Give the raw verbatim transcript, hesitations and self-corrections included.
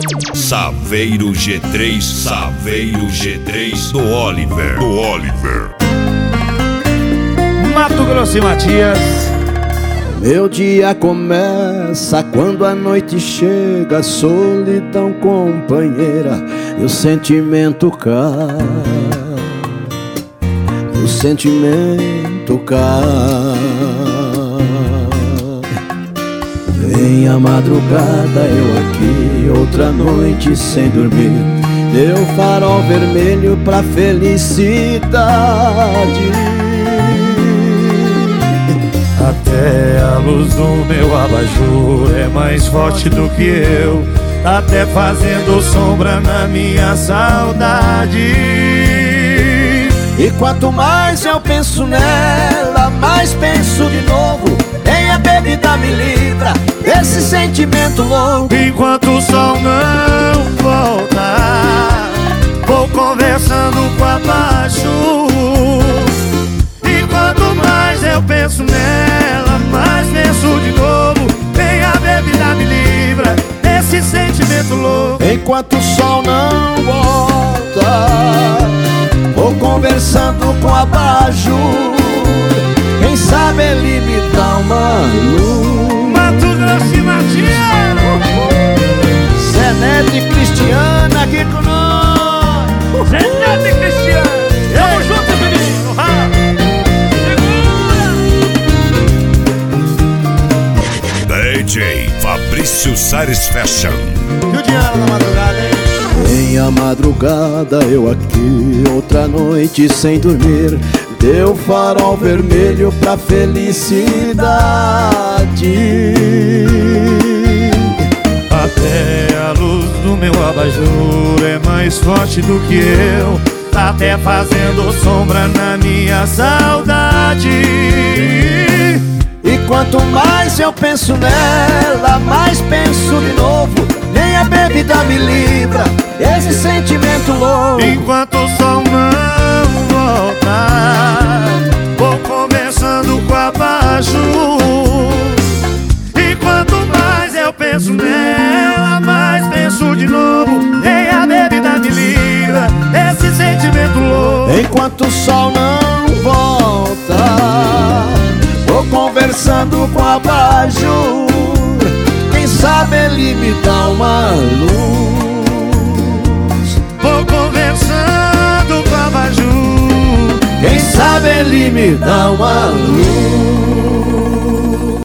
Saveiro G três, Saveiro G três do Oliver, do Oliver. Mato Grosso e Matias. Meu dia começa quando a noite chega, solidão companheira, e o sentimento cai, o sentimento cai. Vem a madrugada, eu aqui, outra noite sem dormir, deu farol vermelho pra felicidade. Até a luz do meu abajur é mais forte do que eu, tá até fazendo sombra na minha saudade. E quanto mais eu penso nela, mais penso de novo. Nem a bebida me livra desse sentimento louco. Enquanto o sol não volta, vou conversando com abaixo. E quanto mais eu penso nela, mais penso de novo. Nem a bebida me livra desse sentimento louco. Enquanto o sol não volta, vou conversando com abaixo. Quem sabe ele me dá uma luz. Mato Grosso e Matias, Zé Neto e Cristiana aqui com nós. Zé Neto e Cristiana, tamo junto, menino. D J Fabrício Sares Fashion. E o Diana na madrugada, hein? Em a madrugada eu aqui, outra noite sem dormir, deu farol vermelho pra felicidade. Até a luz do meu abajur é mais forte do que eu, tá até fazendo sombra na minha saudade. E quanto mais eu penso nela, mais penso de novo. Nem a bebida me livra desse sentimento louco. Enquanto o sol não volta, vou conversando com abaixo. E quanto mais eu penso nela, mais penso de novo. Nem a bebida me livra desse sentimento louco. Enquanto o sol não volta, vou conversando com abaixo. Quem sabe ele me dá uma luz. Vou conversando com abajur. Quem sabe ele me dá uma luz.